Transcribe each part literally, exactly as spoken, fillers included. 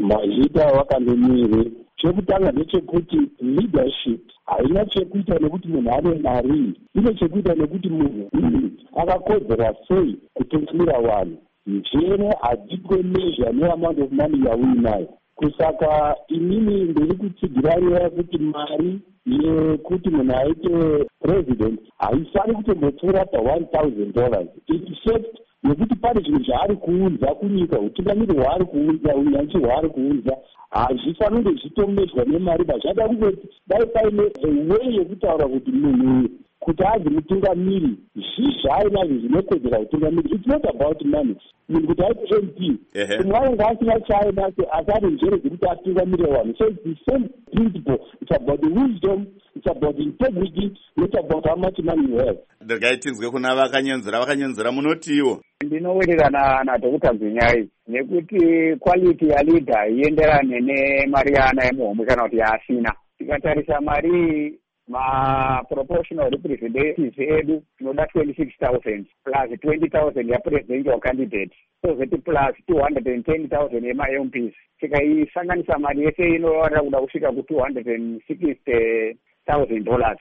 mazita vakandomire. Chekutanga ndechekuti leadership haina chekuita nekuti munhu ane mari, ine chekuita nekuti munhu akakodzera sei kutungamira vanhu. Njere hadzitwe measure neamount of money yauinayo. Kusaka inini ndiri kutsigirarira kuti mari yekuti munhu aite president haifani kutombopfuura paone thousand dollars except nekuti pane zvinhu zvaari kuunza kunyika, utungamiri hwaari kuunza, unyanzvi hwaari kuunza hazvifaniri kunge zvitomedzwa nemari. Vachada kungoti dai paine way yekutaura kuti munhu kuti azi mutungamiri zvizvainazvo zvinokodzera utungamiri. It's not about money. Munhu kuti aite M P umwe nga asina chainacho asi ane njere dzekuti atungamire vanhu. So it's the same principle. It's about the wisdom, it's about integrity, not about how much money you have. Ndakaitinzwe kuna vakanyenzera vakanyenzera munotiwo. Ndinowirirana naDokta Mzinyai nekuti quality ya leader ienderane nemari yana yemuhomwe kana kuti yaasina. Tikatarisa mari ma proportional representatives edu tinoda twenty-six thousand plus twenty thousand ya presidential candidate, so that plus two hundred ten thousand yema M Ps. Tikaisanganisa mari yese inorwara kuda kusvika ku two hundred sixty thousand dollars.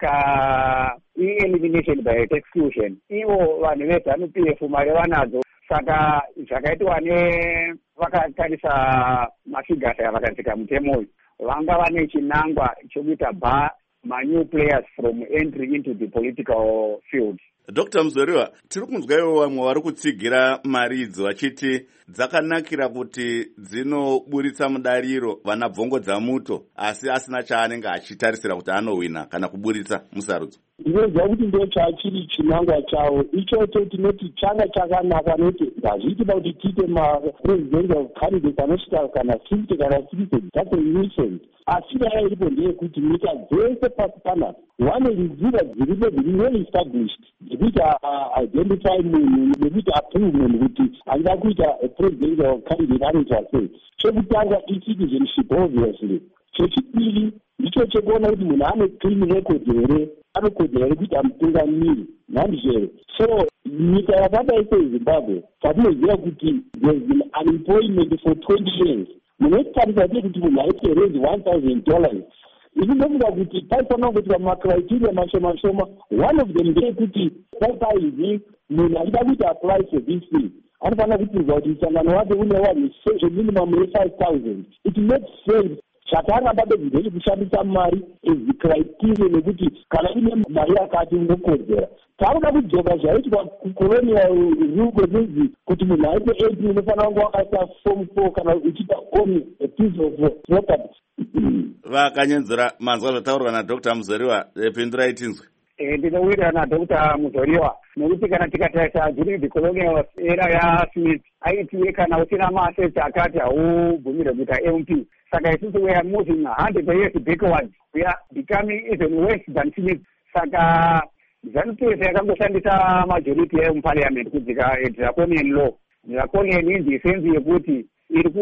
Saka i-elimination by exclusion, ivo vanhu veZANU P F mari vanadzo. Saka zvakaitwa nevakatarisa mafigasi avakatsika mutemo uyu vanga vane chinangwa chokuita ba ma-new players from entry into the political field. Doctor Muzoriwa, tiri kunzwawo vamwe vari kutsigira mari idzi vachiti dzakanakira kuti dzinoburitsa mudariro vana bvongo dzamuto asi asina chaanenge achitarisira kuti anowina kana kuburitsa musarudzo. Ndinoziva kuti ndo chachiri chinangwa chavo ichocho. Tinoti changa chakanaka nekuti hazviiti kuti tiite ma-presidential candidates anosvika kana fifty kana sixty. That's a nuisance. Asi daya iripo ndeyekuti nyika dzese pasi panapa wane nzira dziripo dziri well established dzekuti identify munhu nekuti approve munhu kuti angada kuita presidential candidate anoitwa sei. Chekutanga i-citizenship obviously. Chechipiri ndicho chekuona kuti munhu ane clean record here, anokodzera here kuti amutungamiri nhandizvere. So nyika yakadai seZimbabwe patinoziva kuti there's been unemployment for twenty years. Munotarisa sei kuti munhu aite raise one thousand dollars. Ini ndofunga kuti paifanira kuti pamacriteria mashoma shoma one of them ndeyekuti paipaizi munhu achida kuti apply for this thing anofanira kupinzwa kuti msangano wake une wanhu minimum ye-five thousand. It makes sense. Chakanga badezidei kushandisa mari as criteria nekuti kana ine mari yakati unokodzera. Takuda kudzoka zvaitwa kucolonial rule nezi kuti munhu aite eighty unofanira kunge wakaita form four kana uchiita own a piece of property. Vakanyenzera manzwa zvataurwa naDokta Muzoriwa, pindurai tinzwe. Ndinowirirana naDokta Muzoriwa nekuti kana tikatarisa during the colonial era yaSmith aitiwe kana usina ma-assets akati haubvumire kuita M P. Saka isusu we are moving one hundred years backwards. We are becoming even worse than Smith. Saka ZANU P F yakangoshandisa majority yemuparliament kudzika draconian law. Draconian in the sense yekuti iri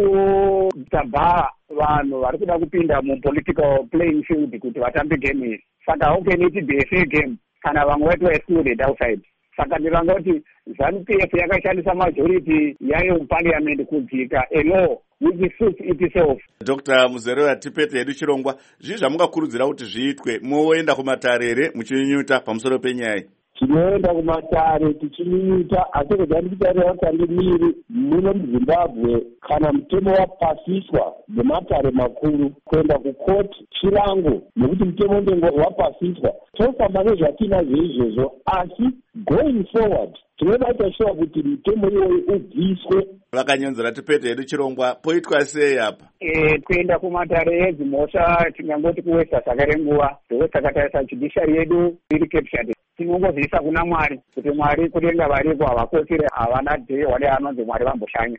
kutabha vanhu vari kuda kupinda mupolitical playing field kuti vatambe game iyi. Saka how can it be a fair game kana vamwe vaitwa excluded outside? Saka ndivanga kuti ZANU P F yakashandisa majority yayo muparliament kudzika a law which suits itself. Doctor Muzoriwa, tipete hedu chirongwa zvii zvamungakurudzira kuti zviitwe moenda kumatarere muchinyunyuta pamusoro penyaya? Tinoenda kumatare tichinyunyuta asi kudani kutarira vatange miri muno muZimbabwe kana mutemo wapasiswa nematare makuru kuenda kukoti chirango nekuti mutemo ndengo wapasiswa tofamba nezvatinazvo izvozvo asi going forward tinoda kuita sure kuti mutemo iwoyo ubviswe. Vakanyenzera tipete hedu chirongwa poitwa sei apa? Eh, kuenda kumatare edzimhosva tingangoti kuwesta sakarenguva ndokusakatarisa judiciary yedu iri captured. Tinongozivisa kuna Mwari kuti Mwari kudenga varipo havakotsire havana dhee wade anonzi Mwari vamboshanya.